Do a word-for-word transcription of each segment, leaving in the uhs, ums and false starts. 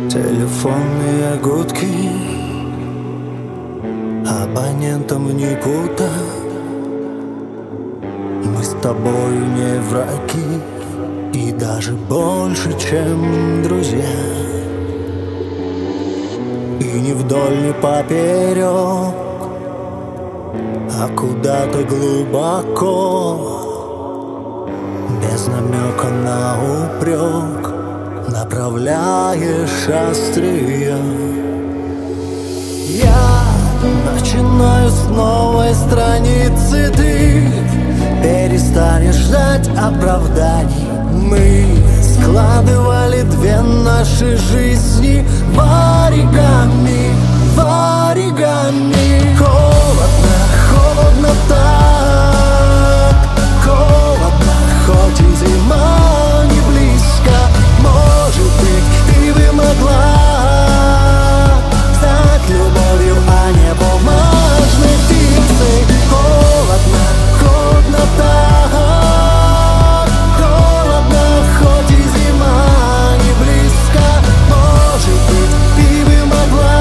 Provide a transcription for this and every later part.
Телефонные гудки, абонентам в никуда. Мы с тобою не враги, и даже больше, чем друзья. И не вдоль, не поперек, а куда-то глубоко, без намека на упрек, направляешь острие. Я начинаю с новой страницы, ты перестанешь ждать оправданий. Мы складывали две наши жизни в оригами, в оригами. Холодно, холодно так, холодно, хоть и зима не близко. Может быть, ты бы могла стать любовью, а не бумажной птицей. Холодно, холодно так, холодно, хоть и зима не близко. Может быть, ты бы могла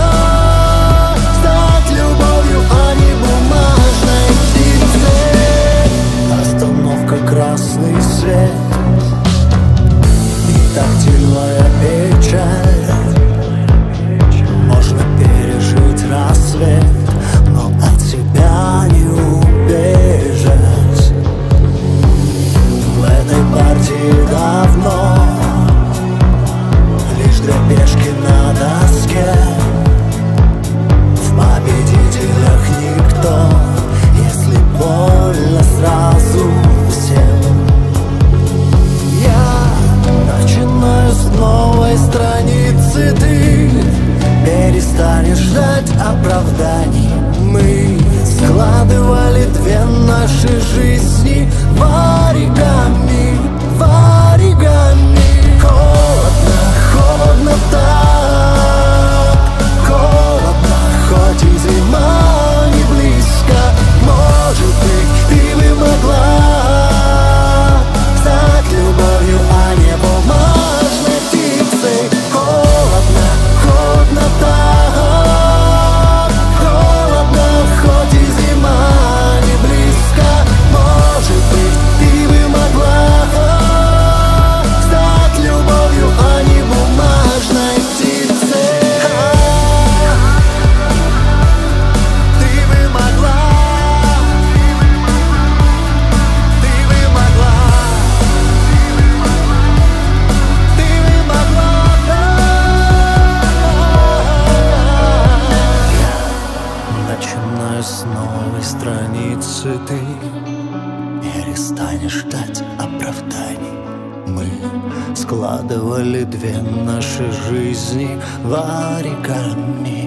стать любовью, а не бумажной птицей. Остановка, красный свет, тактильная печаль. Можно пережить рассвет, но от тебя не убежать. В этой партии давно лишь две пешки на доске. В победителях никто, если больно сразу всем. Я начинаю с новой страницы, ты перестанешь ждать оправданий. Мы складывали две наши жизни в оригами, в оригами. Холодно, холодно так, холодно, хоть и зима не близко. Может быть, ты бы могла стать любовью, а не бумажной птицей. Холодно, холодно так, холодно, хоть и зима не близко. Может быть, ты бы могла стать любовью, а не бумажной птицей. Ты бы могла, ты бы могла, ты бы могла. Начинаю с новой страницы, ты перестанешь ждать оправданий. Мы складывали две наши жизни в оригами.